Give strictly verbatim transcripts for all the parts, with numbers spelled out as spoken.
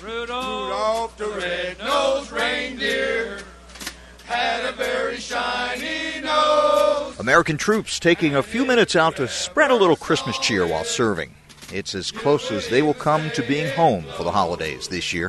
Rudolph the red-nosed reindeer had a very shiny nose. American troops taking a few minutes out to spread a little Christmas cheer while serving. It's as close as they will come to being home for the holidays this year.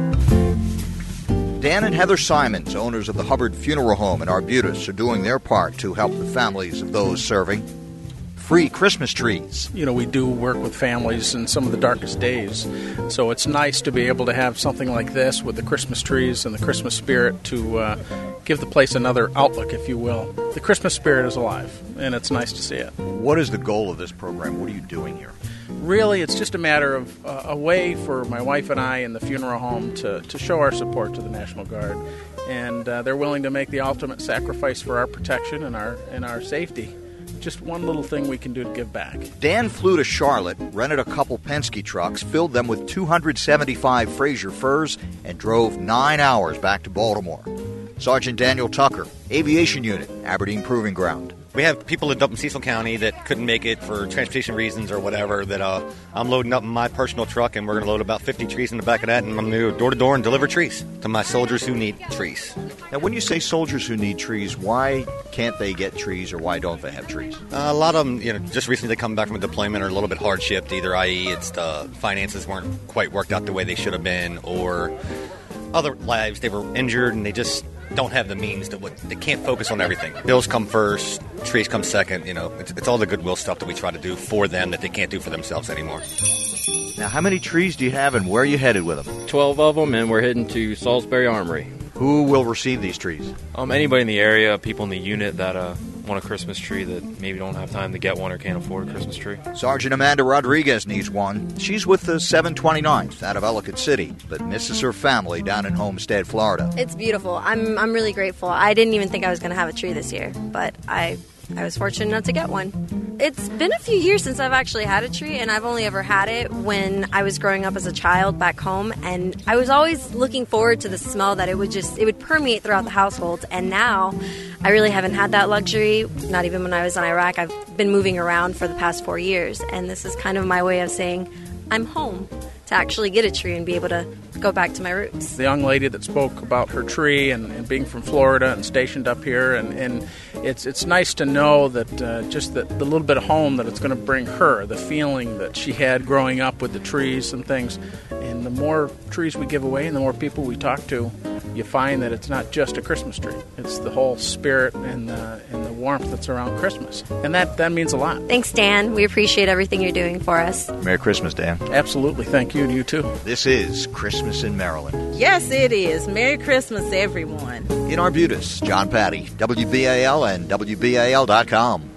Dan and Heather Simons, owners of the Hubbard Funeral Home in Arbutus, are doing their part to help the families of those serving. Free Christmas trees. You know, we do work with families in some of the darkest days, so it's nice to be able to have something like this with the Christmas trees and the Christmas spirit to uh, give the place another outlook, if you will. The Christmas spirit is alive, and it's nice to see it. What is the goal of this program? What are you doing here? Really, it's just a matter of uh, a way for my wife and I in the funeral home to, to show our support to the National Guard, and uh, they're willing to make the ultimate sacrifice for our protection and our and our safety. Just one little thing we can do to give back. Dan flew to Charlotte, rented a couple Penske trucks, filled them with two hundred seventy-five Fraser furs, and drove nine hours back to Baltimore. Sergeant Daniel Tucker, Aviation Unit, Aberdeen Proving Ground. We have people in Dublin, Cecil County that couldn't make it for transportation reasons or whatever that uh, I'm loading up in my personal truck, and we're going to load about fifty trees in the back of that, and I'm going to go door-to-door and deliver trees to my soldiers who need trees. Now, when you say soldiers who need trees, why can't they get trees or why don't they have trees? Uh, a lot of them, you know, just recently they come back from a deployment are a little bit hardship, either that is it's the finances weren't quite worked out the way they should have been, or other lives, they were injured and they just don't have the means to what they can't focus on everything. Bills come first, trees come second. You know, it's, it's all the goodwill stuff that we try to do for them that they can't do for themselves anymore. Now, how many trees do you have and where are you headed with them? Twelve of them, and we're heading to Salisbury Armory. Who will receive these trees? Um, anybody in the area, people in the unit that uh, want a Christmas tree that maybe don't have time to get one or can't afford a Christmas tree. Sergeant Amanda Rodriguez needs one. She's with the seven twenty-ninth out of Ellicott City, but misses her family down in Homestead, Florida. It's beautiful. I'm I'm really grateful. I didn't even think I was going to have a tree this year, but I I was fortunate enough to get one. It's been a few years since I've actually had a tree, and I've only ever had it when I was growing up as a child back home, and I was always looking forward to the smell that it would just, it would permeate throughout the household, and now I really haven't had that luxury, not even when I was in Iraq. I've been moving around for the past four years, and this is kind of my way of saying I'm home, to actually get a tree and be able to go back to my roots. The young lady that spoke about her tree and, and being from Florida and stationed up here, and, and it's it's nice to know that uh, just that the little bit of home that it's going to bring her, the feeling that she had growing up with the trees and things. And the more trees we give away and the more people we talk to, you find that it's not just a Christmas tree. It's the whole spirit and the, and the warmth that's around Christmas. And that, that means a lot. Thanks, Dan. We appreciate everything you're doing for us. Merry Christmas, Dan. Absolutely. Thank you, and you too. This is Christmas in Maryland. Yes, it is. Merry Christmas, everyone. In Arbutus, John Patty, W B A L and W B A L dot com.